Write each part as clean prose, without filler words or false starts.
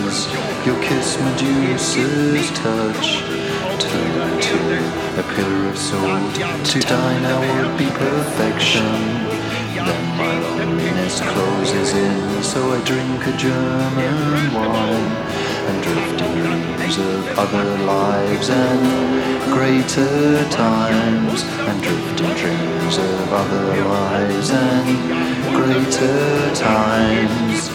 dreams. Your kiss, Medusa's touch, turn to a pillar of salt. To die now would be perfection. Then my loneliness closes in, so I drink a German wine and drift in dreams of other lives and greater times, and drift in dreams of other lives and greater times.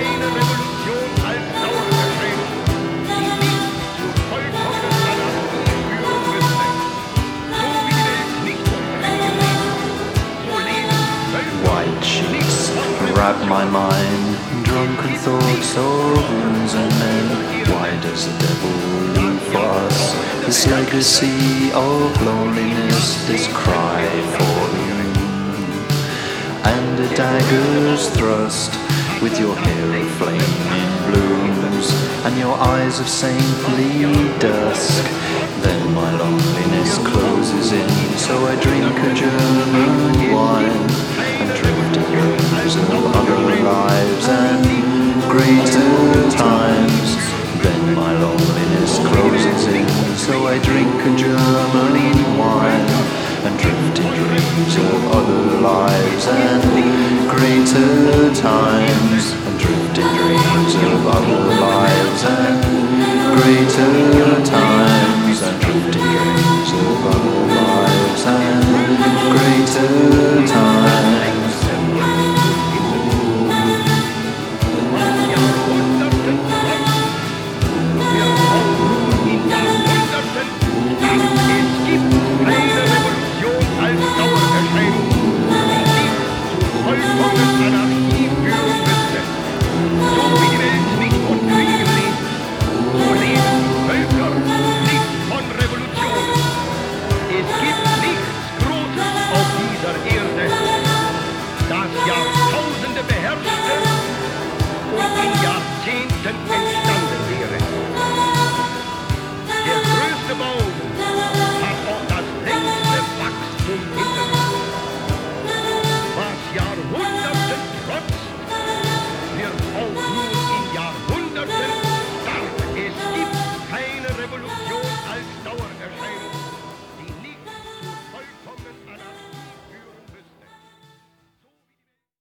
White sheets wrap my mind, drunken thoughts of wounds and men. Why does the devil leave for us this legacy of loneliness, this cry for you? And a dagger's thrust, with your hair aflame in blooms and your eyes of saintly dusk. Then my loneliness closes in, so I drink a German wine and drift in dreams of other lives and greater times. Then my loneliness closes in, so I drink a German wine and drift in dreams of other lives and greater times, and drift in dreams of other lives and greater times, and drift in dreams of other lives and greater times. Das Jahrtausende beherrschte und in Jahrzehnten entstand.